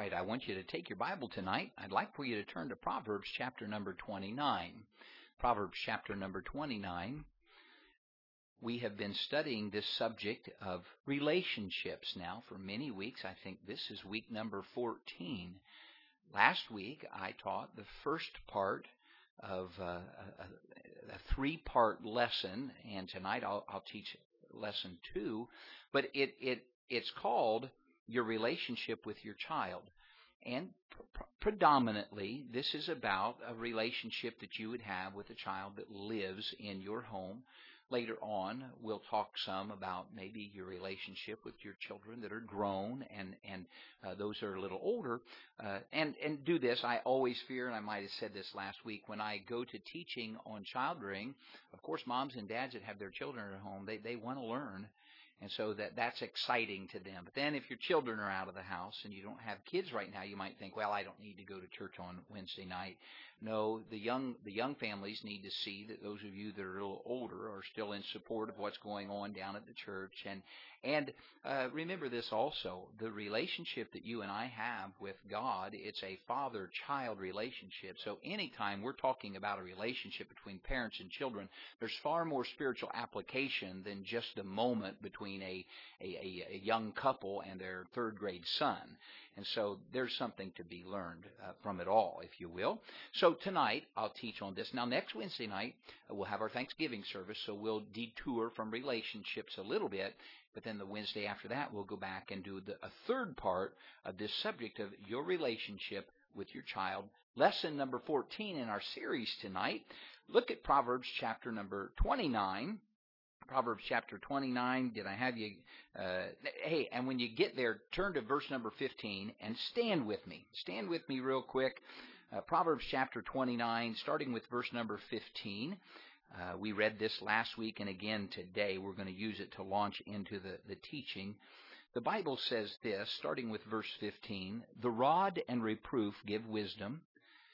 right, I want you to take your Bible tonight. I'd like for you to turn to Proverbs chapter number 29. Proverbs chapter number 29. We have been studying this subject of relationships now for many weeks. I think this is week number 14. Last week I taught the first part of a three-part lesson, and tonight I'll teach lesson 2. But it's called Your Relationship with Your Child. And predominantly, this is about a relationship that you would have with a child that lives in your home. Later on, we'll talk some about maybe your relationship with your children that are grown and those that are a little older. And do this, I always fear, and I might have said this last week, when I go to teaching on child rearing, of course, moms and dads that have their children at home, they want to learn. And so that's exciting to them. But then if your children are out of the house and you don't have kids right now, you might think, well, I don't need to go to church on Wednesday night. No, the young families need to see that those of you that are a little older are still in support of what's going on down at the church. And remember this also, the relationship that you and I have with God, it's a father-child relationship. So anytime we're talking about a relationship between parents and children, there's far more spiritual application than just a moment between a young couple and their third-grade son. And so there's something to be learned from it all, if you will. So tonight I'll teach on this. Now next Wednesday night we'll have our Thanksgiving service, so we'll detour from relationships a little bit. But then the Wednesday after that we'll go back and do a third part of this subject of your relationship with your child. Lesson number 14 in our series tonight. Look at Proverbs chapter number 29. Proverbs chapter 29. Did I have you? Hey, and when you get there, turn to verse number 15 and stand with me. Stand with me real quick. Proverbs chapter 29, starting with verse number 15. We read this last week, and again today we're going to use it to launch into the teaching. The Bible says this, starting with verse 15, "The rod and reproof give wisdom."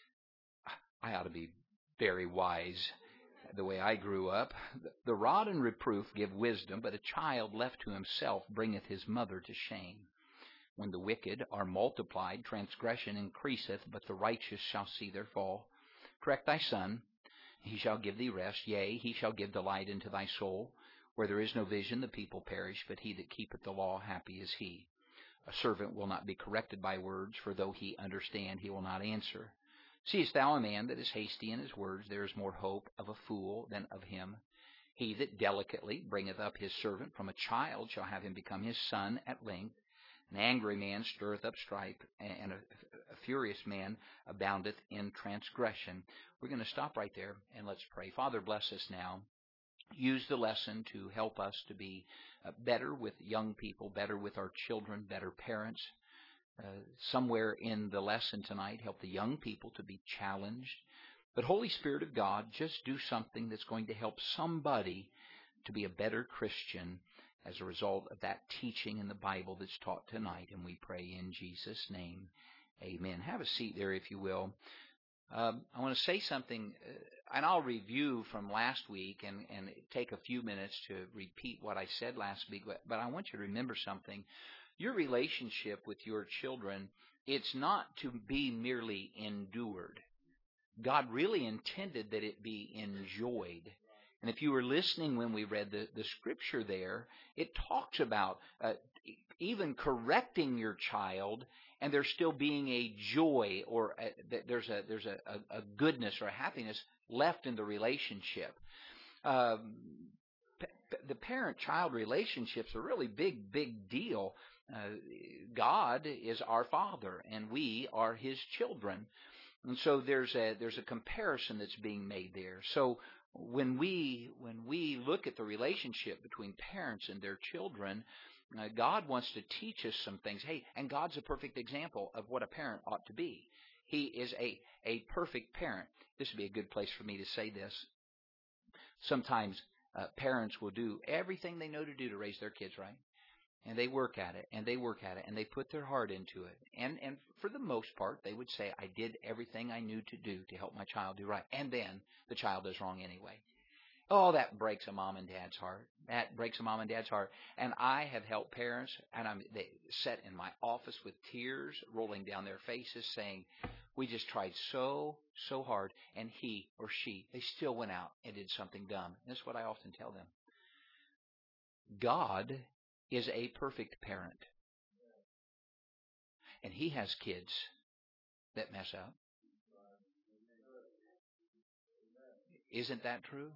I ought to be very wise the way I grew up. "The rod and reproof give wisdom, but a child left to himself bringeth his mother to shame. When the wicked are multiplied, transgression increaseth, but the righteous shall see their fall. Correct thy son, he shall give thee rest, yea, he shall give delight into thy soul. Where there is no vision, the people perish, but he that keepeth the law, happy is he. A servant will not be corrected by words, for though he understand, he will not answer. Seest thou a man that is hasty in his words? There is more hope of a fool than of him. He that delicately bringeth up his servant from a child shall have him become his son at length. An angry man stirreth up strife, and a furious man aboundeth in transgression." We're going to stop right there, and let's pray. Father, bless us now. Use the lesson to help us to be better with young people, better with our children, better parents. Somewhere in the lesson tonight, help the young people to be challenged. But Holy Spirit of God, just do something that's going to help somebody to be a better Christian as a result of that teaching in the Bible that's taught tonight. And we pray in Jesus' name. Amen. Have a seat there, if you will. I want to say something, and I'll review from last week and take a few minutes to repeat what I said last week. But I want you to remember something. Your relationship with your children, it's not to be merely endured. God really intended that it be enjoyed. And if you were listening when we read the scripture there, it talks about even correcting your child, and there still being a joy, or there's a goodness or a happiness left in the relationship. The parent-child relationships are a really big deal. God is our Father, and we are His children. And so there's a comparison that's being made there. So when we look at the relationship between parents and their children, God wants to teach us some things. Hey, and God's a perfect example of what a parent ought to be. He is a perfect parent. This would be a good place for me to say this. Sometimes parents will do everything they know to do to raise their kids, right? And they work at it, and they work at it, and they put their heart into it. And for the most part, they would say, I did everything I knew to do to help my child do right. And then the child does wrong anyway. Oh, that breaks a mom and dad's heart. That breaks a mom and dad's heart. And I have helped parents, and they sat in my office with tears rolling down their faces saying, we just tried so hard, and he or she, they still went out and did something dumb. And that's what I often tell them. God is a perfect parent. And He has kids that mess up. Isn't that true?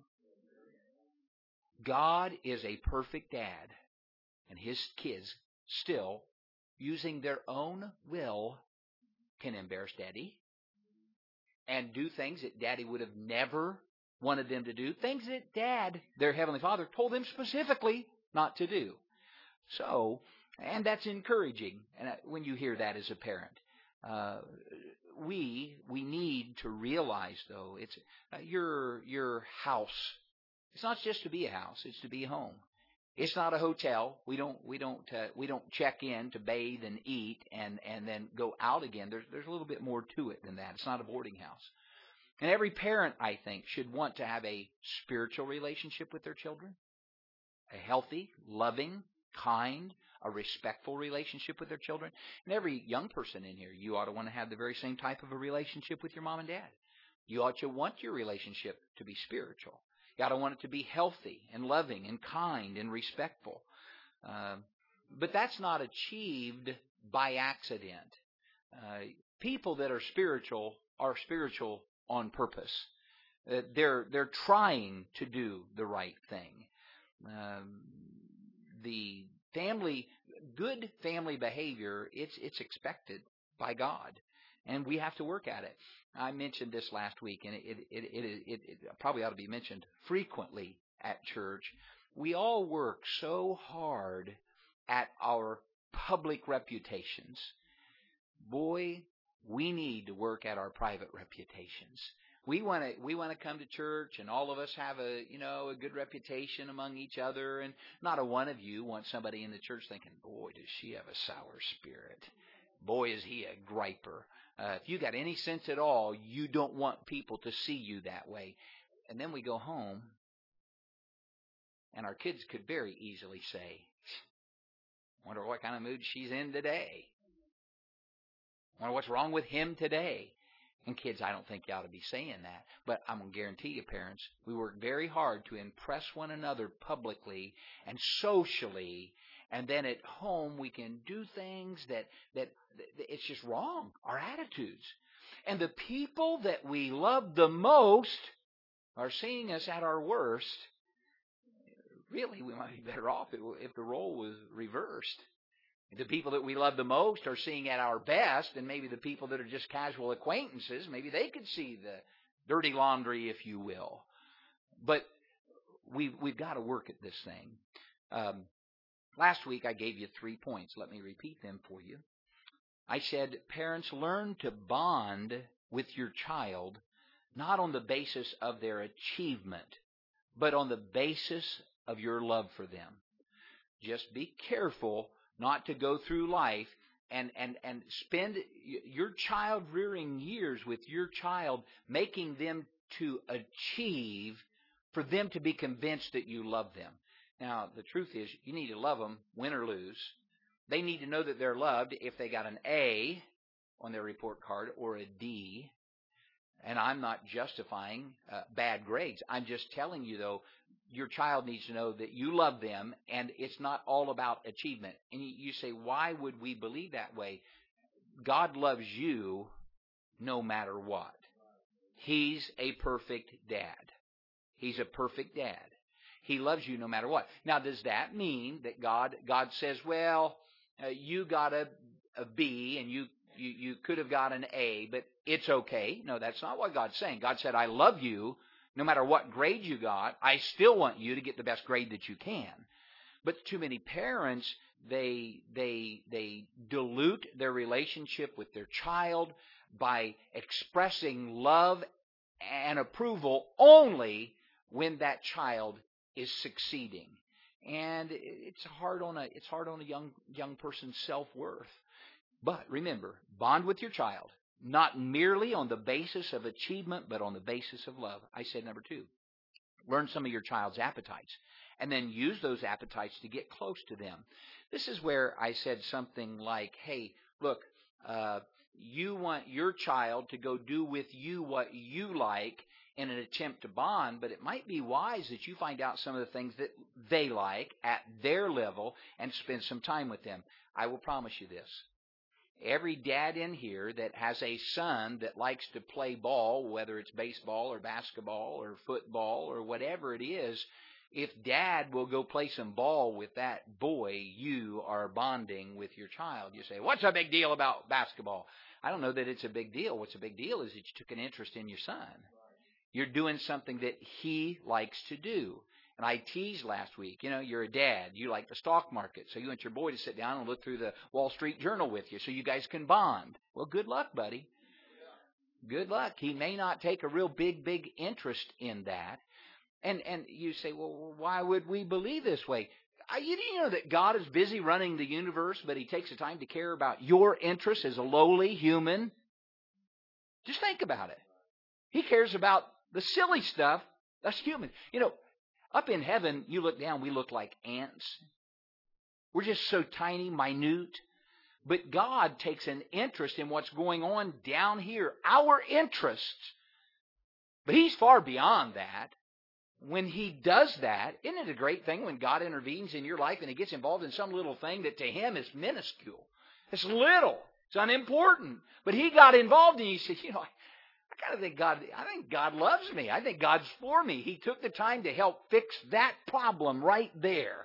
God is a perfect dad, and His kids still, using their own will, can embarrass Daddy and do things that Daddy would have never wanted them to do, things that Dad, their Heavenly Father, told them specifically not to do. So, and that's encouraging when you hear that as a parent. We need to realize, though, it's your house. It's not just to be a house; it's to be a home. It's not a hotel. We don't check in to bathe and eat and then go out again. There's a little bit more to it than that. It's not a boarding house. And every parent, I think, should want to have a spiritual relationship with their children, a healthy, loving, kind, a respectful relationship with their children. And every young person in here, you ought to want to have the very same type of a relationship with your mom and dad. You ought to want your relationship to be spiritual. You ought to want it to be healthy and loving and kind and respectful. But that's not achieved by accident. People that are spiritual on purpose. They're trying to do the right thing. The good family behavior, it's expected by God, and we have to work at it. I mentioned this last week, and it probably ought to be mentioned frequently at church. We all work so hard at our public reputations. Boy, we need to work at our private reputations. We want to come to church, and all of us have a good reputation among each other, and not a one of you wants somebody in the church thinking, boy, does she have a sour spirit. Boy, is he a griper. If you got any sense at all, you don't want people to see you that way. And then we go home, and our kids could very easily say, wonder what kind of mood she's in today. Wonder what's wrong with him today. And kids, I don't think you ought to be saying that. But I'm going to guarantee you, parents, we work very hard to impress one another publicly and socially. And then at home, we can do things that it's just wrong, our attitudes. And the people that we love the most are seeing us at our worst. Really, we might be better off if the role was reversed. The people that we love the most are seeing at our best, and maybe the people that are just casual acquaintances, maybe they could see the dirty laundry, if you will. But we've got to work at this thing. Last week I gave you 3 points. Let me repeat them for you. I said, parents, learn to bond with your child not on the basis of their achievement, but on the basis of your love for them. Just be careful not to go through life and spend your child rearing years with your child, making them to achieve for them to be convinced that you love them. Now, the truth is, you need to love them, win or lose. They need to know that they're loved if they got an A on their report card or a D. And I'm not justifying bad grades. I'm just telling you, though, your child needs to know that you love them, and it's not all about achievement. And you say, why would we believe that way? God loves you no matter what. He's a perfect dad. He's a perfect dad. He loves you no matter what. Now, does that mean that God says, well, you got a B and you could have got an A, but it's okay? No, that's not what God's saying. God said, I love you no matter what grade you got. I still want you to get the best grade that you can. But too many parents, they dilute their relationship with their child by expressing love and approval only when that child is succeeding. And it's hard on a young person's self-worth. But remember, bond with your child, not merely on the basis of achievement, but on the basis of love. I said number 2. Learn some of your child's appetites, and then use those appetites to get close to them. This is where I said something like, hey, look, you want your child to go do with you what you like in an attempt to bond, but it might be wise that you find out some of the things that they like at their level and spend some time with them. I will promise you this. Every dad in here that has a son that likes to play ball, whether it's baseball or basketball or football or whatever it is, if dad will go play some ball with that boy, you are bonding with your child. You say, what's a big deal about basketball? I don't know that it's a big deal. What's a big deal is that you took an interest in your son. You're doing something that he likes to do. And I teased last week, you're a dad. You like the stock market. So you want your boy to sit down and look through the Wall Street Journal with you so you guys can bond. Well, good luck, buddy. Good luck. He may not take a real big interest in that. And you say, well, why would we believe this way? You know that God is busy running the universe, but he takes the time to care about your interests as a lowly human? Just think about it. He cares about the silly stuff. That's human. Up in heaven, you look down, we look like ants. We're just so tiny, minute. But God takes an interest in what's going on down here, our interests. But he's far beyond that. When he does that, isn't it a great thing when God intervenes in your life and he gets involved in some little thing that to him is minuscule? It's little. It's unimportant. But he got involved and he said, I think God loves me. I think God's for me. He took the time to help fix that problem right there.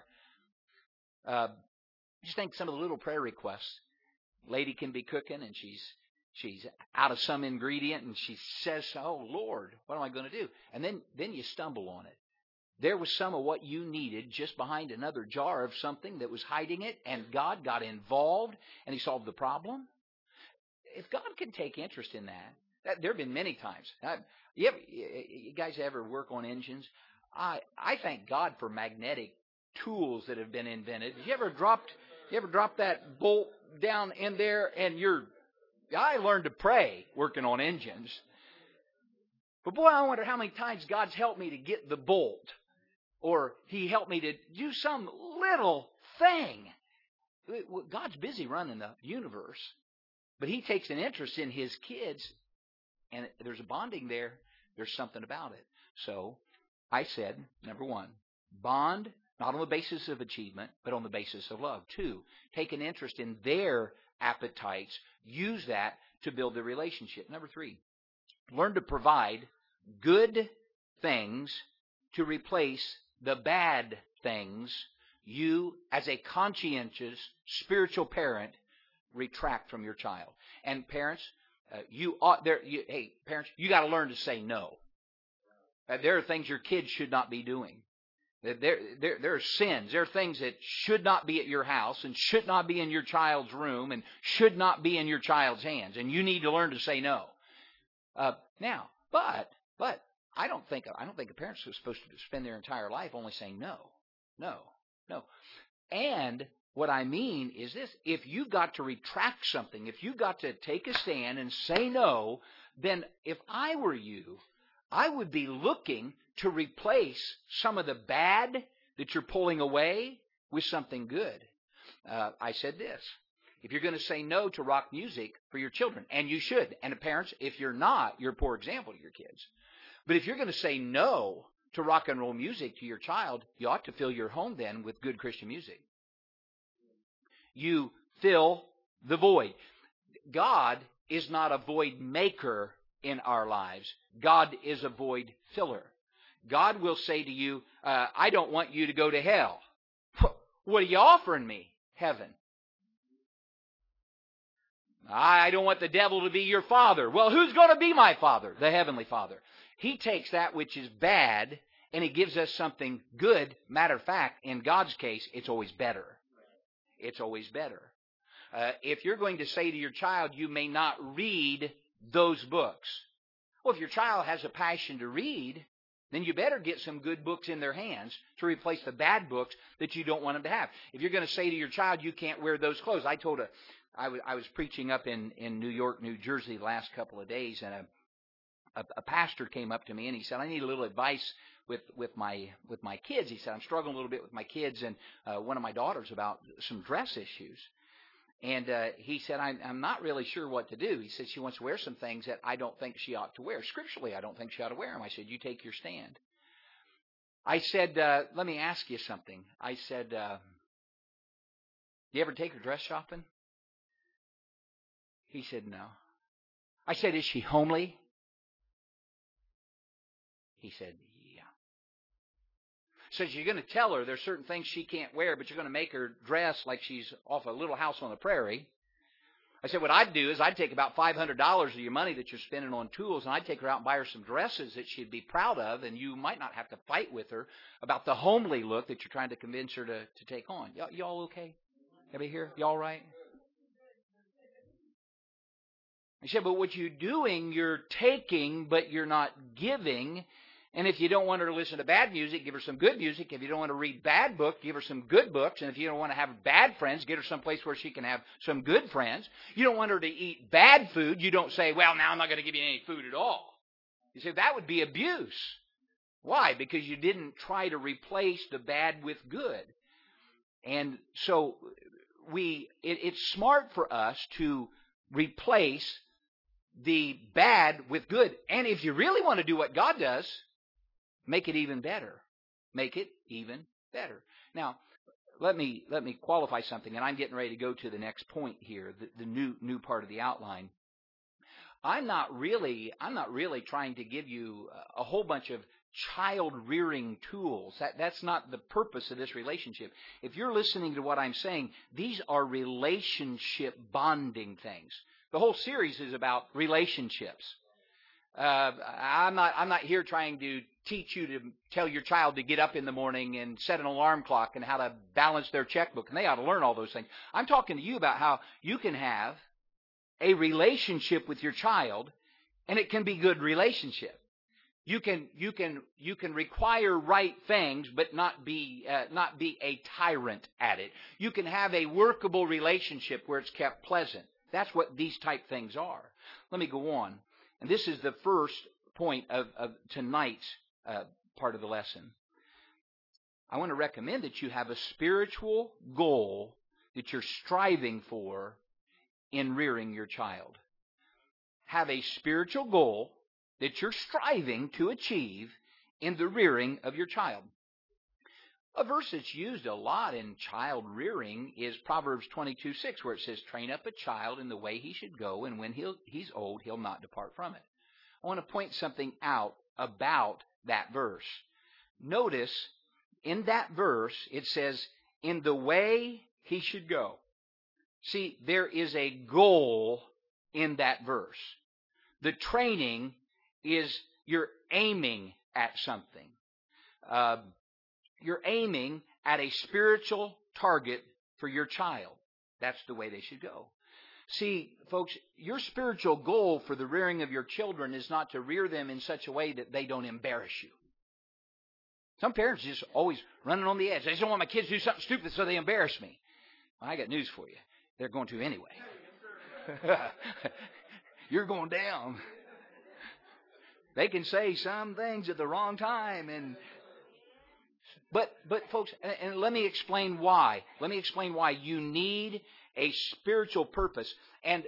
Just think some of the little prayer requests. Lady can be cooking and she's out of some ingredient and she says, oh, Lord, what am I going to do? And then you stumble on it. There was some of what you needed just behind another jar of something that was hiding it, and God got involved and he solved the problem. If God can take interest in that, there have been many times. You guys ever work on engines? I thank God for magnetic tools that have been invented. You ever dropped that bolt down in there and I learned to pray working on engines. But boy, I wonder how many times God's helped me to get the bolt, or he helped me to do some little thing. God's busy running the universe, but he takes an interest in his kids, and there's a bonding there. There's something about it. So I said, number one, bond not on the basis of achievement, but on the basis of love. 2, take an interest in their appetites. Use that to build the relationship. Number 3, learn to provide good things to replace the bad things you, as a conscientious spiritual parent, retract from your child. And parents, parents, you got to learn to say no. There are things your kids should not be doing. There are sins. There are things that should not be at your house and should not be in your child's room and should not be in your child's hands. And you need to learn to say no. Now, but I don't think a parent's supposed to spend their entire life only saying no. And what I mean is this: if you've got to retract something, if you've got to take a stand and say no, then if I were you, I would be looking to replace some of the bad that you're pulling away with something good. I said this: if you're going to say no to rock music for your children, and you should, and parents, if you're not, you're a poor example to your kids. But if you're going to say no to rock and roll music to your child, you ought to fill your home then with good Christian music. You fill the void. God is not a void maker in our lives. God is a void filler. God will say to you, I don't want you to go to hell. What are you offering me? Heaven. I don't want the devil to be your father. Well, who's going to be my father? The Heavenly Father. He takes that which is bad and he gives us something good. Matter of fact, in God's case, it's always better. It's always better. If you're going to say to your child, you may not read those books. Well, if your child has a passion to read, then you better get some good books in their hands to replace the bad books that you don't want them to have. If you're going to say to your child, you can't wear those clothes. I was preaching up in New York, New Jersey the last couple of days, and a pastor came up to me and he said, I need a little advice with my kids. He said, I'm struggling a little bit with my kids and one of my daughters about some dress issues. And he said, I'm not really sure what to do. He said she wants to wear some things that I don't think she ought to wear. Scripturally, I don't think she ought to wear them. I said, you take your stand. I said, let me ask you something. I said, you ever take her dress shopping? He said, no. I said, is she homely? He said, yeah. So you're going to tell her there's certain things she can't wear, but you're going to make her dress like she's off a Little House on the Prairie. I said, what I'd do is I'd take about $500 of your money that you're spending on tools, and I'd take her out and buy her some dresses that she'd be proud of, and you might not have to fight with her about the homely look that you're trying to convince her to take on. Y'all okay? Everybody here? Y'all right? I said, but what you're doing, you're taking, but you're not giving. And if you don't want her to listen to bad music, give her some good music. If you don't want to read bad books, give her some good books. And if you don't want to have bad friends, get her someplace where she can have some good friends. You don't want her to eat bad food. You don't say, well, now I'm not going to give you any food at all. You say, that would be abuse. Why? Because you didn't try to replace the bad with good. And so it's smart for us to replace the bad with good. And if you really want to do what God does, make it even better. Make it even better. Now, let me qualify something, and I'm getting ready to go to the next point here, the new part of the outline. I'm not really trying to give you a whole bunch of child rearing tools. That's not the purpose of this relationship. If you're listening to what I'm saying, these are relationship bonding things. The whole series is about relationships. I'm not here trying to teach you to tell your child to get up in the morning and set an alarm clock and how to balance their checkbook, and they ought to learn all those things. I'm talking to you about how you can have a relationship with your child, and it can be good relationship. You can require right things, but not be a tyrant at it. You can have a workable relationship where it's kept pleasant. That's what these type things are. Let me go on. And this is the first point of tonight's part of the lesson. I want to recommend that you have a spiritual goal that you're striving for in rearing your child. Have a spiritual goal that you're striving to achieve in the rearing of your child. A verse that's used a lot in child rearing is Proverbs 22:6, where it says, train up a child in the way he should go, and when he's old, he'll not depart from it. I want to point something out about that verse. Notice in that verse, it says, in the way he should go. See, there is a goal in that verse. The training is you're aiming at something. You're aiming at a spiritual target for your child. That's the way they should go. See, folks, your spiritual goal for the rearing of your children is not to rear them in such a way that they don't embarrass you. Some parents are just always running on the edge. I just don't want my kids to do something stupid so they embarrass me. Well, I got news for you. They're going to anyway. You're going down. They can say some things at the wrong time, but folks, and let me explain why. Let me explain why you need a spiritual purpose. And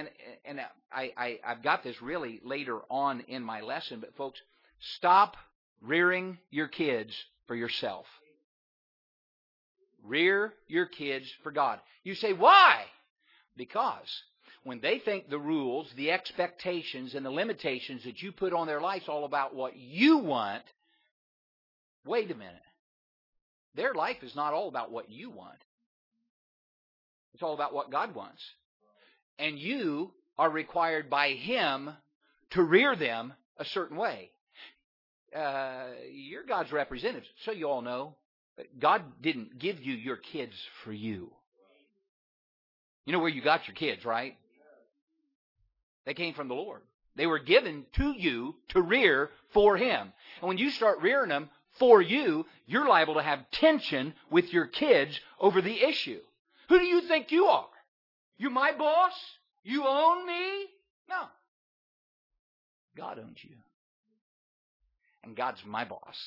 I've got this really later on in my lesson, but folks, stop rearing your kids for yourself. Rear your kids for God. You say, why? Because when they think the rules, the expectations, and the limitations that you put on their life's all about what you want, wait a minute. Their life is not all about what you want. It's all about what God wants. And you are required by Him to rear them a certain way. You're God's representatives, so you all know. God didn't give you your kids for you. You know where you got your kids, right? They came from the Lord. They were given to you to rear for Him. And when you start rearing them for you, you're liable to have tension with your kids over the issue. Who do you think you are? You my boss? You own me? No. God owns you. And God's my boss.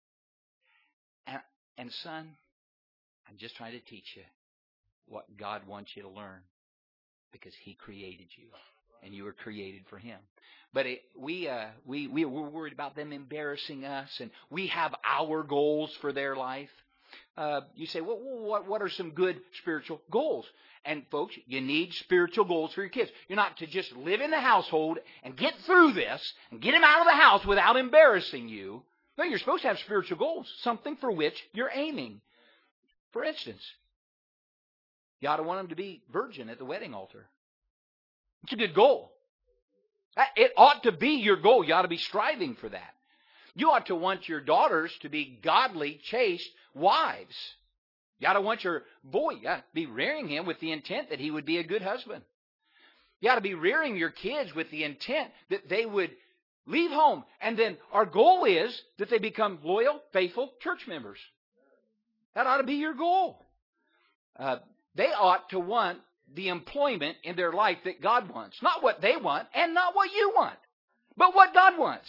And son, I'm just trying to teach you what God wants you to learn, because He created you, and you were created for Him. But we're worried about them embarrassing us, and we have our goals for their life. You say, well, what are some good spiritual goals? And folks, you need spiritual goals for your kids. You're not to just live in the household and get through this and get them out of the house without embarrassing you. No, you're supposed to have spiritual goals, something for which you're aiming. For instance, you ought to want them to be virgin at the wedding altar. It's a good goal. It ought to be your goal. You ought to be striving for that. You ought to want your daughters to be godly, chaste wives. You ought to want your boy, you ought to be rearing him with the intent that he would be a good husband. You ought to be rearing your kids with the intent that they would leave home. And then our goal is that they become loyal, faithful church members. That ought to be your goal. They ought to want the employment in their life that God wants. Not what they want and not what you want, but what God wants.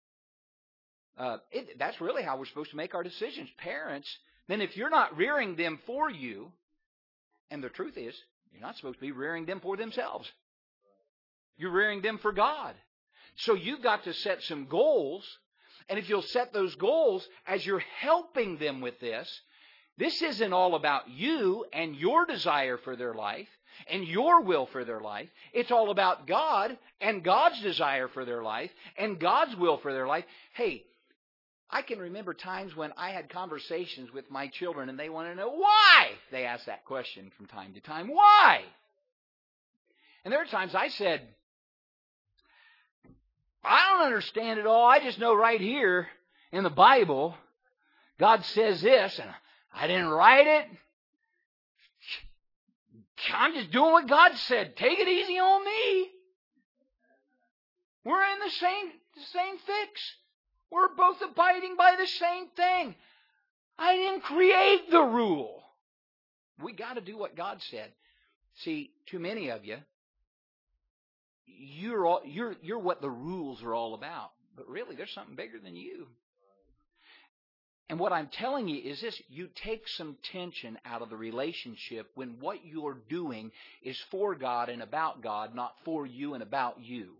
That's really how we're supposed to make our decisions. Parents, then if you're not rearing them for you, and the truth is, you're not supposed to be rearing them for themselves. You're rearing them for God. So you've got to set some goals, and if you'll set those goals as you're helping them with this isn't all about you and your desire for their life and your will for their life. It's all about God and God's desire for their life and God's will for their life. Hey, I can remember times when I had conversations with my children and they want to know why. They ask that question from time to time. Why? And there are times I said, I don't understand it all. I just know right here in the Bible, God says this, and I didn't write it. I'm just doing what God said. Take it easy on me. We're in the same fix. We're both abiding by the same thing. I didn't create the rule. We got to do what God said. See, too many of you, you're what the rules are all about. But really, there's something bigger than you. And what I'm telling you is this: you take some tension out of the relationship when what you're doing is for God and about God, not for you and about you.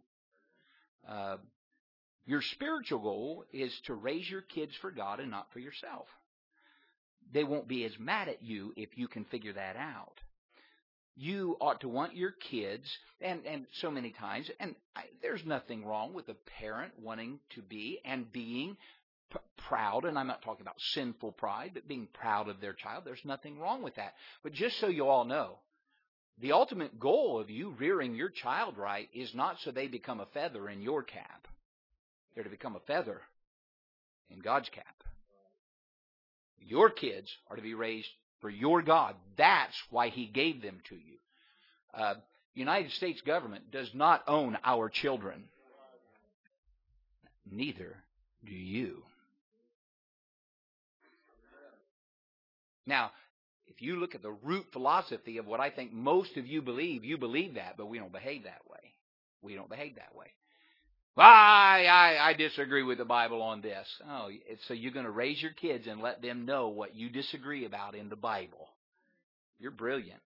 Your spiritual goal is to raise your kids for God and not for yourself. They won't be as mad at you if you can figure that out. You ought to want your kids, and so many times, there's nothing wrong with a parent wanting to be and being proud, and I'm not talking about sinful pride, but being proud of their child. There's nothing wrong with that. But just so you all know, the ultimate goal of you rearing your child right is not so they become a feather in your cap. They're to become a feather in God's cap. Your kids are to be raised for your God. That's why He gave them to you. United States government does not own our children. Neither do you. Now, if you look at the root philosophy of what I think most of you believe that, but we don't behave that way. We don't behave that way. Well, I disagree with the Bible on this. Oh, so you're going to raise your kids and let them know what you disagree about in the Bible. You're brilliant.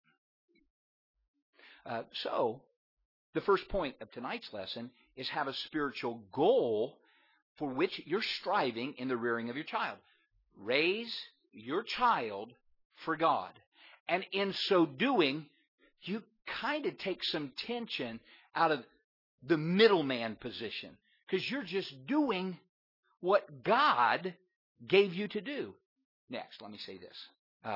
So, the first point of tonight's lesson is have a spiritual goal for which you're striving in the rearing of your child. Raise your child for God. And in so doing, you kind of take some tension out of the middleman position, because you're just doing what God gave you to do. Next, let me say this.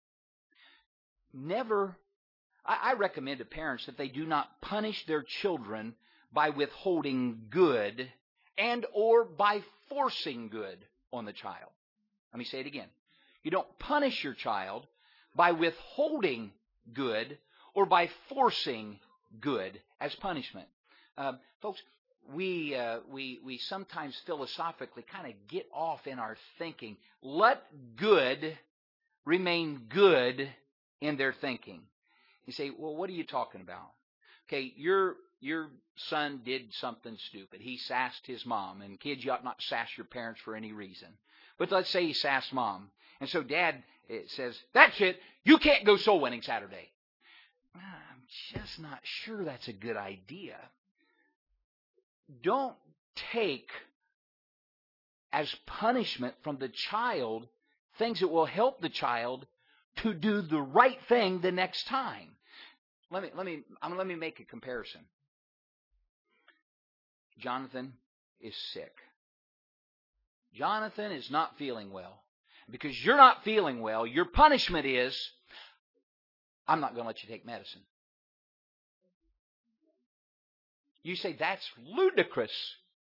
I recommend to parents that they do not punish their children by withholding good and or by forcing good on the child. Let me say it again. You don't punish your child by withholding good or by forcing good as punishment. Folks, we sometimes philosophically kind of get off in our thinking. Let good remain good in their thinking. You say, well, what are you talking about? Okay, you're your son did something stupid. He sassed his mom. And kids, you ought not sass your parents for any reason. But let's say he sassed mom. And so dad says, that's it. You can't go soul winning Saturday. I'm just not sure that's a good idea. Don't take as punishment from the child things that will help the child to do the right thing the next time. Let me make a comparison. Jonathan is sick. Jonathan is not feeling well. Because you're not feeling well, your punishment is, I'm not going to let you take medicine. You say, that's ludicrous.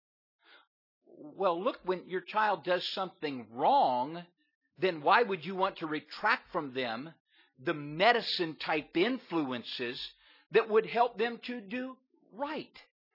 Well, look, when your child does something wrong, then why would you want to retract from them the medicine-type influences that would help them to do right?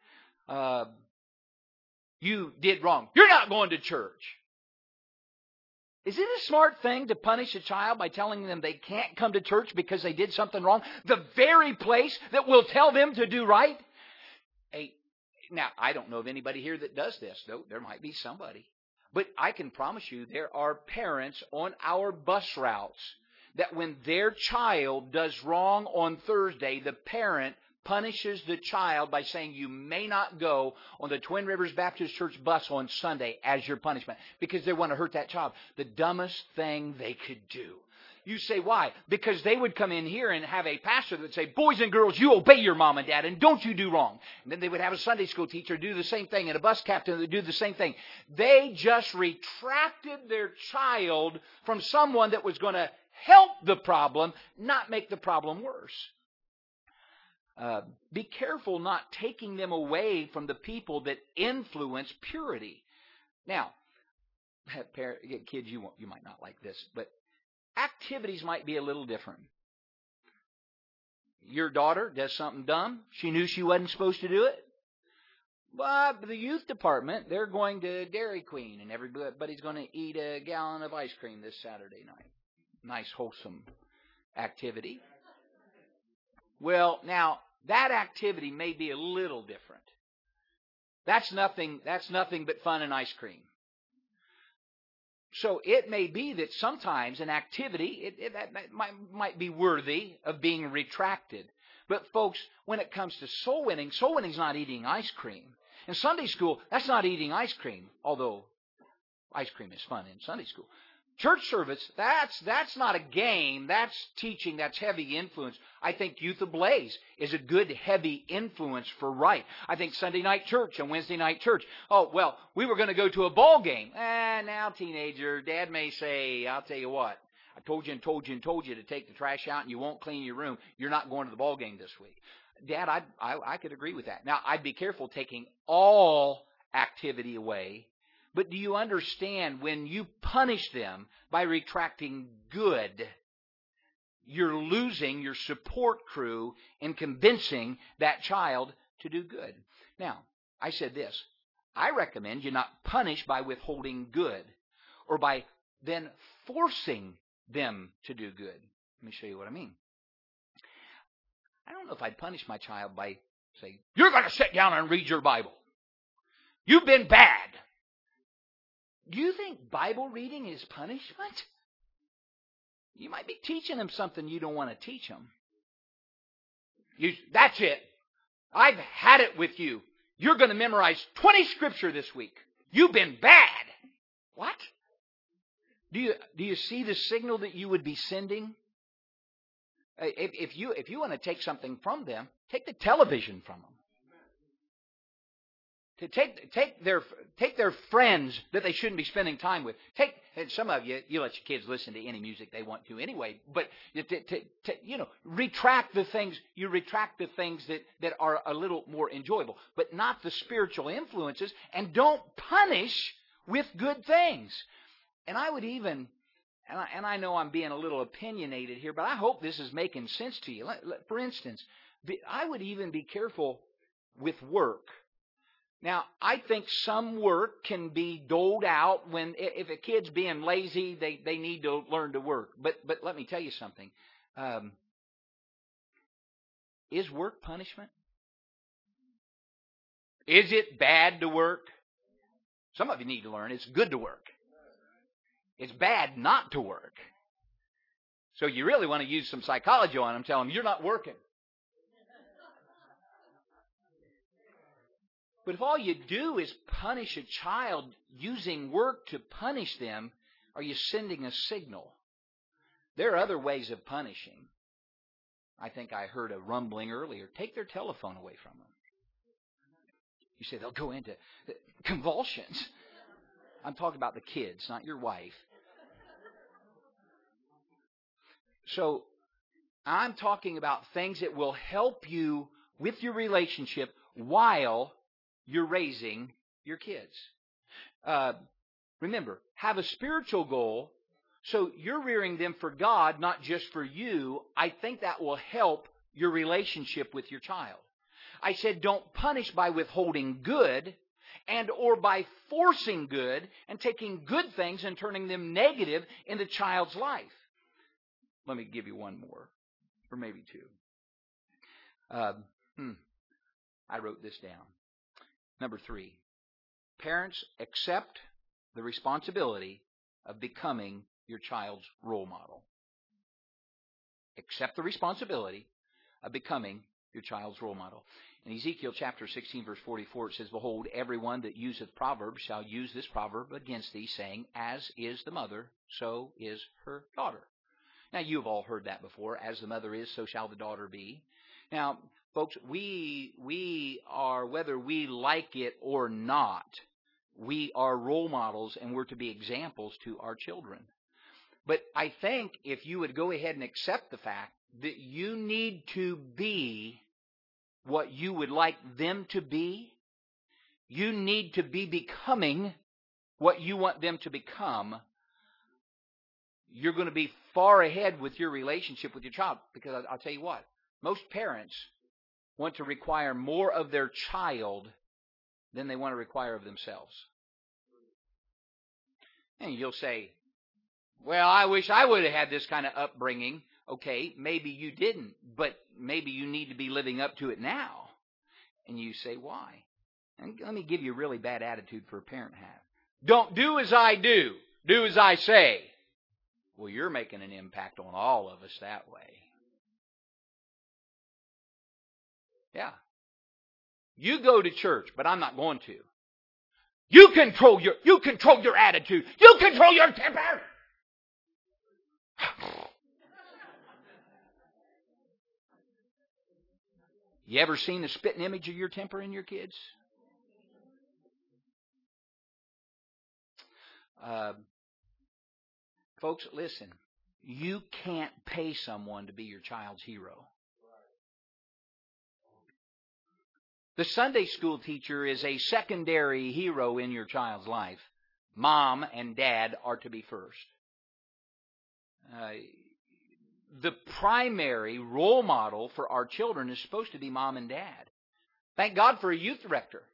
You did wrong. You're not going to church. Is it a smart thing to punish a child by telling them they can't come to church because they did something wrong? The very place that will tell them to do right? Now, I don't know of anybody here that does this, though there might be somebody. But I can promise you there are parents on our bus routes that when their child does wrong on Thursday, the parent punishes the child by saying you may not go on the Twin Rivers Baptist Church bus on Sunday as your punishment because they want to hurt that child. The dumbest thing they could do. You say, why? Because they would come in here and have a pastor that would say, boys and girls, you obey your mom and dad and don't you do wrong. And then they would have a Sunday school teacher do the same thing and a bus captain that would do the same thing. They just retracted their child from someone that was going to help the problem, not make the problem worse. Be careful not taking them away from the people that influence purity. Now, kids, you might not like this, but activities might be a little different. Your daughter does something dumb. She knew she wasn't supposed to do it. But the youth department, they're going to Dairy Queen, and everybody's going to eat a gallon of ice cream this Saturday night. Nice, wholesome activity. Well, now, that activity may be a little different. That's nothing but fun and ice cream. So it may be that sometimes an activity that might be worthy of being retracted. But folks, when it comes to soul winning is not eating ice cream. In Sunday school, that's not eating ice cream, although ice cream is fun in Sunday school. Church service, that's not a game, that's teaching, that's heavy influence. I think Youth Ablaze is a good heavy influence for right. I think Sunday night church and Wednesday night church. Oh, well, we were going to go to a ball game. Now, teenager, Dad may say, I'll tell you what, I told you to take the trash out and you won't clean your room. You're not going to the ball game this week. Dad, I could agree with that. Now, I'd be careful taking all activity away. But do you understand when you punish them by retracting good, you're losing your support crew in convincing that child to do good? Now, I said this. I recommend you not punish by withholding good or by then forcing them to do good. Let me show you what I mean. I don't know if I'd punish my child by saying, you're going to sit down and read your Bible. You've been bad. Do you think Bible reading is punishment? You might be teaching them something you don't want to teach them. That's it. I've had it with you. You're going to memorize 20 scripture this week. You've been bad. What? Do you see the signal that you would be sending? If you want to take something from them, take the television from them. To take their friends that they shouldn't be spending time with. And some of you let your kids listen to any music they want to anyway. But retract the things. You retract the things that are a little more enjoyable, but not the spiritual influences. And don't punish with good things. And I would even, and I know I'm being a little opinionated here, but I hope this is making sense to you. For instance, I would even be careful with work. Now, I think some work can be doled out if a kid's being lazy, they need to learn to work. But let me tell you something. Is work punishment? Is it bad to work? Some of you need to learn it's good to work. It's bad not to work. So you really want to use some psychology on them, tell them you're not working. But if all you do is punish a child using work to punish them, are you sending a signal? There are other ways of punishing. I think I heard a rumbling earlier. Take their telephone away from them. You say they'll go into convulsions. I'm talking about the kids, not your wife. So I'm talking about things that will help you with your relationship while you're raising your kids. Remember, have a spiritual goal. So you're rearing them for God, not just for you. I think that will help your relationship with your child. I said don't punish by withholding good and or by forcing good and taking good things and turning them negative in the child's life. Let me give you one more, or maybe two. I wrote this down. Number 3, parents accept the responsibility of becoming your child's role model. Accept the responsibility of becoming your child's role model. In Ezekiel chapter 16, verse 44, it says, Behold, everyone that useth proverbs shall use this proverb against thee, saying, As is the mother, so is her daughter. Now, you have all heard that before. As the mother is, so shall the daughter be. Now, folks, we are, whether we like it or not, we are role models and we're to be examples to our children. But I think if you would go ahead and accept the fact that you need to be what you would like them to be, you need to be becoming what you want them to become, you're going to be far ahead with your relationship with your child. Because I'll tell you what, most parents want to require more of their child than they want to require of themselves. And you'll say, well, I wish I would have had this kind of upbringing. Okay, maybe you didn't, but maybe you need to be living up to it now. And you say, why? And let me give you a really bad attitude for a parent to have. Don't do as I do. Do as I say. Well, you're making an impact on all of us that way. Yeah. You go to church, but I'm not going to. You control your attitude. You control your temper. You ever seen the spitting image of your temper in your kids? Folks, listen. You can't pay someone to be your child's hero. The Sunday school teacher is a secondary hero in your child's life. Mom and dad are to be first. The primary role model for our children is supposed to be mom and dad. Thank God for a youth director.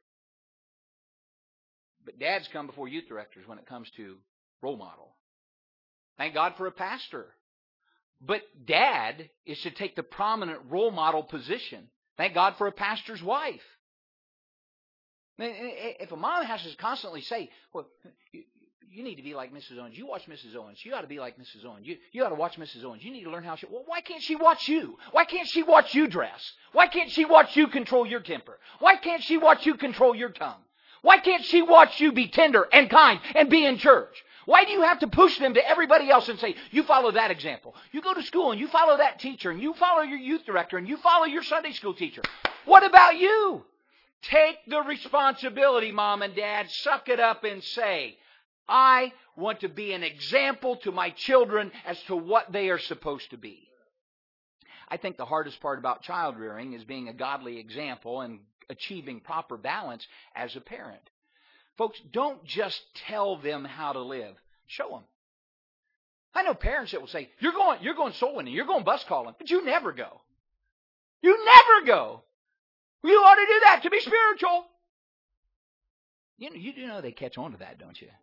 But dads come before youth directors when it comes to role model. Thank God for a pastor. But dad is to take the prominent role model position. Thank God for a pastor's wife. If a mom has to constantly say, well, you need to be like Mrs. Owens. You watch Mrs. Owens. You ought to be like Mrs. Owens. You ought to watch Mrs. Owens. You need to learn how she... Well, why can't she watch you? Why can't she watch you dress? Why can't she watch you control your temper? Why can't she watch you control your tongue? Why can't she watch you be tender and kind and be in church? Why do you have to push them to everybody else and say, you follow that example? You go to school and you follow that teacher and you follow your youth director and you follow your Sunday school teacher. What about you? Take the responsibility, mom and dad. Suck it up and say, I want to be an example to my children as to what they are supposed to be. I think the hardest part about child rearing is being a godly example and achieving proper balance as a parent. Folks, don't just tell them how to live. Show them. I know parents that will say, you're going soul winning, you're going bus calling, but you never go. You never go. You ought to do that to be spiritual. You do know they catch on to that, don't you?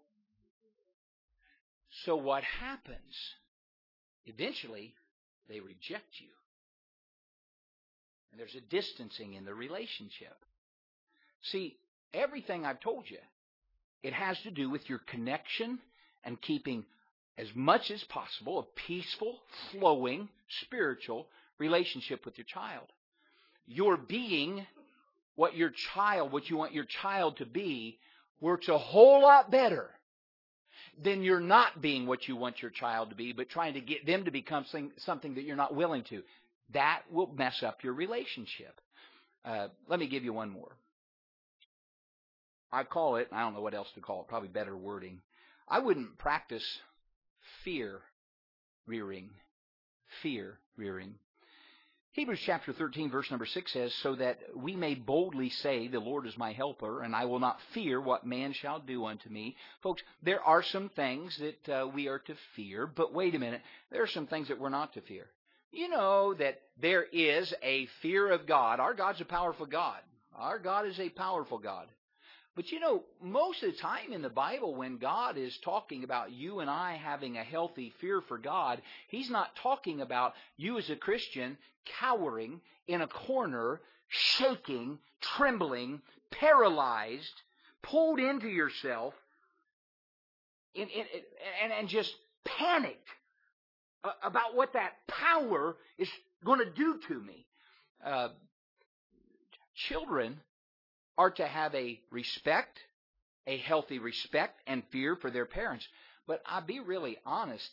So what happens? Eventually, they reject you. And there's a distancing in the relationship. See, everything I've told you, it has to do with your connection and keeping as much as possible a peaceful, flowing, spiritual relationship with your child. Your being what you want your child to be, works a whole lot better than you're not being what you want your child to be, but trying to get them to become something that you're not willing to. That will mess up your relationship. Let me give you one more. I call it, I don't know what else to call it, probably better wording. I wouldn't practice fear rearing. Fear rearing. Hebrews chapter 13, verse number 6 says, so that we may boldly say, the Lord is my helper, and I will not fear what man shall do unto me. Folks, there are some things that we are to fear, but wait a minute, there are some things that we're not to fear. You know that there is a fear of God. Our God's a powerful God. Our God is a powerful God. But you know, most of the time in the Bible, when God is talking about you and I having a healthy fear for God, He's not talking about you as a Christian cowering in a corner, shaking, trembling, paralyzed, pulled into yourself, and just panicked about what that power is going to do to me. Children are to have a healthy respect and fear for their parents. But I'll be really honest,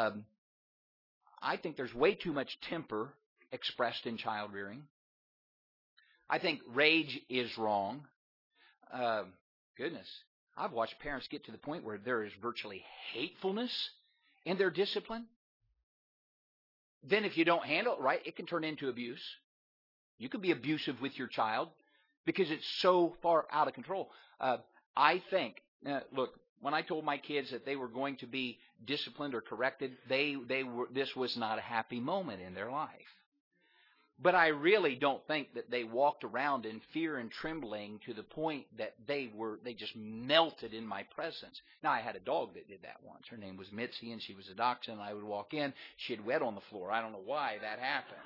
I think there's way too much temper expressed in child rearing. I think rage is wrong. Goodness, I've watched parents get to the point where there is virtually hatefulness in their discipline. Then if you don't handle it right, it can turn into abuse. You can be abusive with your child because it's so far out of control. I think, look, when I told my kids that they were going to be disciplined or corrected, this was not a happy moment in their life. But I really don't think that they walked around in fear and trembling to the point that they just melted in my presence. Now, I had a dog that did that once. Her name was Mitzi, and she was a dachshund. I would walk in. She had wet on the floor. I don't know why that happened.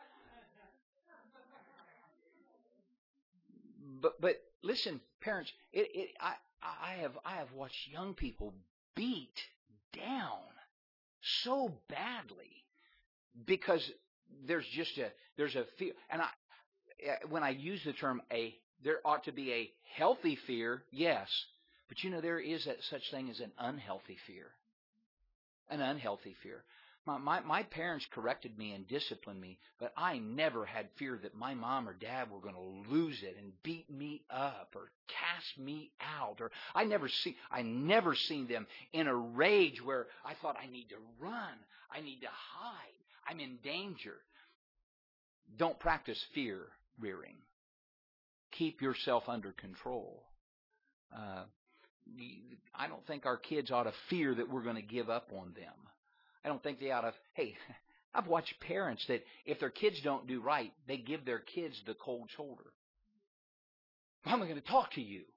But listen, parents, I have watched young people beat down so badly because there's a fear. And when I use the term there ought to be a healthy fear, yes, but you know there is such thing as an unhealthy fear. An unhealthy fear. My parents corrected me and disciplined me, but I never had fear that my mom or dad were going to lose it and beat me up or cast me out. Or I never seen them in a rage where I thought I need to run, I need to hide, I'm in danger. Don't practice fear rearing. Keep yourself under control. I don't think our kids ought to fear that we're going to give up on them. I don't think they ought to. Hey, I've watched parents that if their kids don't do right, they give their kids the cold shoulder. How am I going to talk to you?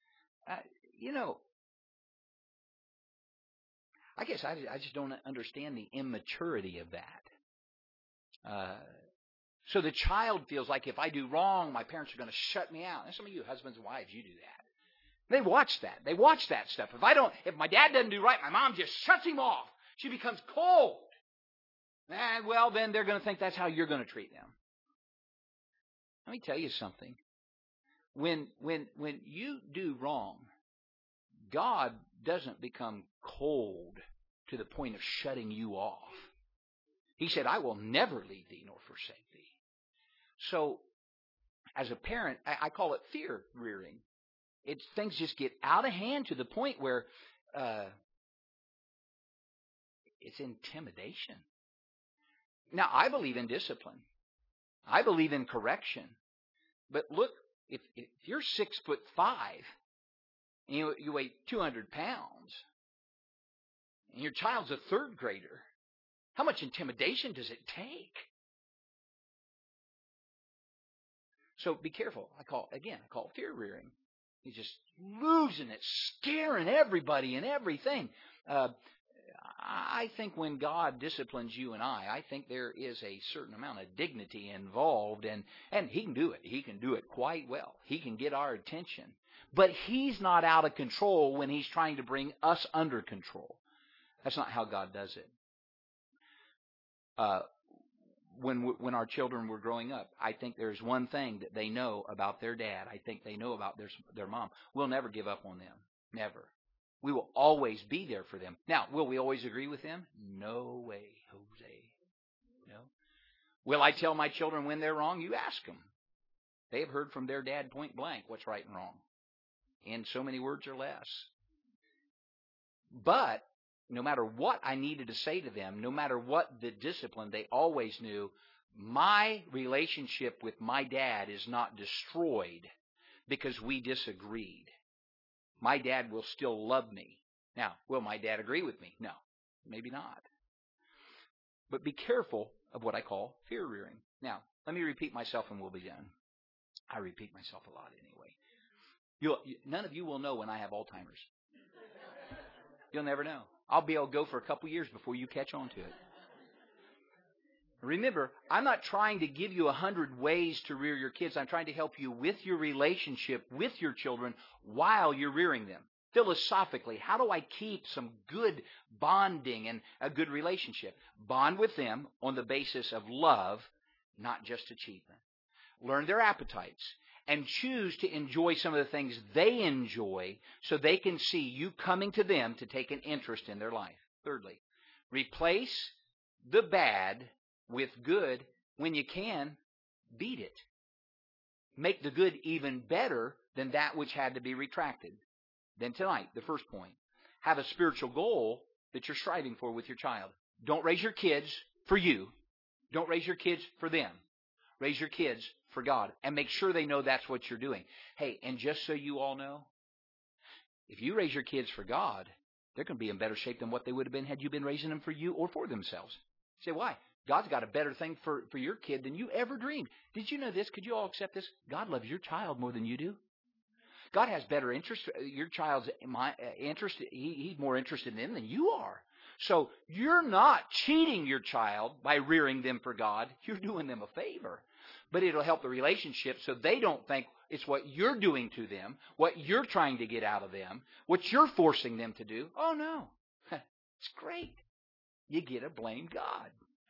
I guess I just don't understand the immaturity of that. So the child feels like if I do wrong, my parents are going to shut me out. And some of you husbands and wives, you do that. They watch that. They watch that stuff. If my dad doesn't do right, my mom just shuts him off. She becomes cold. And well, then they're going to think that's how you're going to treat them. Let me tell you something. When you do wrong, God doesn't become cold to the point of shutting you off. He said, I will never leave thee nor forsake thee. So, as a parent, I call it fear rearing. Things just get out of hand to the point where it's intimidation. Now, I believe in discipline. I believe in correction. But look, if you're 6'5", and you weigh 200 pounds, and your child's a third grader, how much intimidation does it take? So be careful. I call it fear rearing. He's just losing it, scaring everybody and everything. I think when God disciplines you and I think there is a certain amount of dignity involved, and He can do it. He can do it quite well. He can get our attention. But He's not out of control when He's trying to bring us under control. That's not how God does it. When our children were growing up, I think there's one thing that they know about their dad. I think they know about their mom. We'll never give up on them. Never. We will always be there for them. Now, will we always agree with them? No way, Jose. No. Will I tell my children when they're wrong? You ask them. They have heard from their dad point blank what's right and wrong, in so many words or less. But no matter what I needed to say to them, no matter what the discipline, they always knew my relationship with my dad is not destroyed because we disagreed. My dad will still love me. Now, will my dad agree with me? No, maybe not. But be careful of what I call fear rearing. Now, let me repeat myself and we'll be done. I repeat myself a lot anyway. None of you will know when I have Alzheimer's. You'll never know. I'll be able to go for a couple years before you catch on to it. Remember, I'm not trying to give you 100 ways to rear your kids. I'm trying to help you with your relationship with your children while you're rearing them. Philosophically, how do I keep some good bonding and a good relationship? Bond with them on the basis of love, not just achievement. Learn their appetites and choose to enjoy some of the things they enjoy so they can see you coming to them to take an interest in their life. Thirdly, replace the bad with good. When you can, beat it. Make the good even better than that which had to be retracted. Then tonight, the first point, have a spiritual goal that you're striving for with your child. Don't raise your kids for you. Don't raise your kids for them. Raise your kids for God, and make sure they know that's what you're doing. Hey, and just so you all know, if you raise your kids for God, they're going to be in better shape than what they would have been had you been raising them for you or for themselves. You say, why? God's got a better thing for your kid than you ever dreamed. Did you know this? Could you all accept this? God loves your child more than you do. God has better interest. Your child's interest, He's more interested in them than you are. So you're not cheating your child by rearing them for God. You're doing them a favor. But it'll help the relationship so they don't think it's what you're doing to them, what you're trying to get out of them, what you're forcing them to do. Oh, no. It's great. You get to blame God.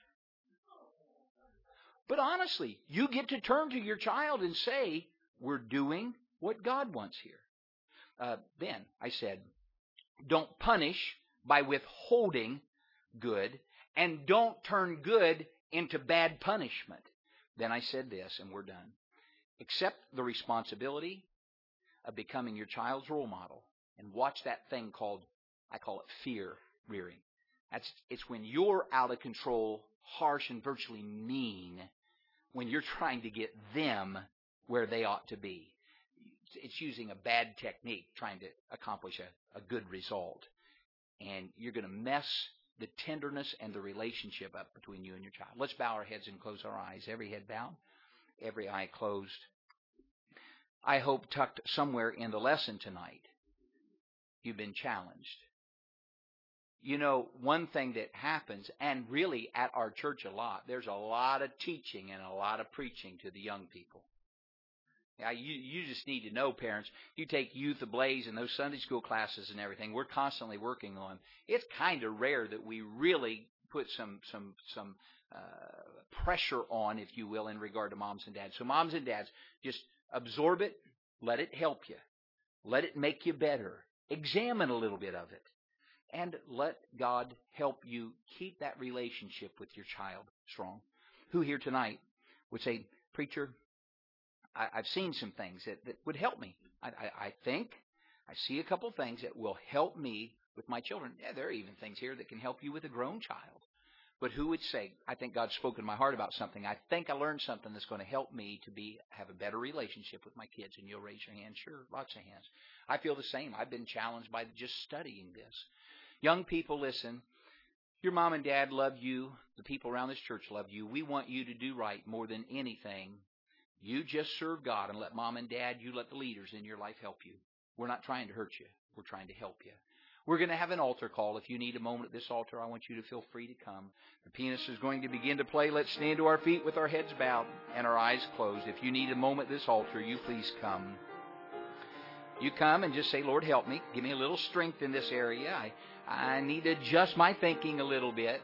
But honestly, you get to turn to your child and say, we're doing what God wants here. Then I said, don't punish by withholding good, and don't turn good into bad punishment. Then I said this, and we're done. Accept the responsibility of becoming your child's role model, and watch that thing called, I call it fear rearing. It's when you're out of control, harsh, and virtually mean, when you're trying to get them where they ought to be. It's using a bad technique trying to accomplish a good result. And you're going to mess the tenderness and the relationship up between you and your child. Let's bow our heads and close our eyes. Every head bowed, every eye closed. I hope tucked somewhere in the lesson tonight, you've been challenged. You know, one thing that happens, and really at our church a lot, there's a lot of teaching and a lot of preaching to the young people. Now, you just need to know, parents, you take Youth Ablaze and those Sunday school classes and everything, we're constantly working on. It's kind of rare that we really put some pressure on, if you will, in regard to moms and dads. So moms and dads, just absorb it, let it help you. Let it make you better. Examine a little bit of it. And let God help you keep that relationship with your child strong. Who here tonight would say, preacher, I've seen some things that would help me. I think I see a couple of things that will help me with my children. Yeah, there are even things here that can help you with a grown child. But who would say, I think God's spoken to my heart about something. I think I learned something that's going to help me to have a better relationship with my kids. And you'll raise your hand. Sure, lots of hands. I feel the same. I've been challenged by just studying this. Young people, listen. Your mom and dad love you. The people around this church love you. We want you to do right more than anything. You just serve God and let mom and dad, you let the leaders in your life help you. We're not trying to hurt you. We're trying to help you. We're going to have an altar call. If you need a moment at this altar, I want you to feel free to come. The pianist is going to begin to play. Let's stand to our feet with our heads bowed and our eyes closed. If you need a moment at this altar, you please come. You come and just say, Lord, help me. Give me a little strength in this area. I need to adjust my thinking a little bit.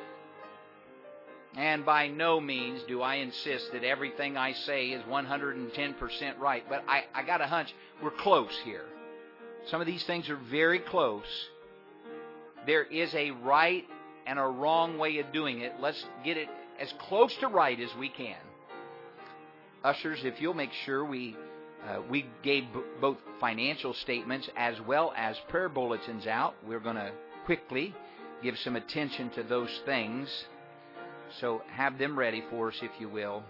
And by no means do I insist that everything I say is 110% right. But I got a hunch we're close here. Some of these things are very close. There is a right and a wrong way of doing it. Let's get it as close to right as we can. Ushers, if you'll make sure we gave both financial statements as well as prayer bulletins out. We're going to quickly give some attention to those things. So have them ready for us, if you will.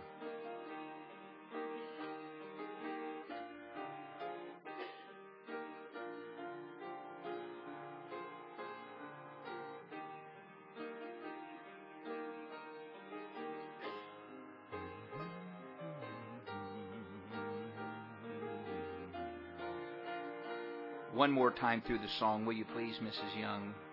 One more time through the song, will you please, Mrs. Young?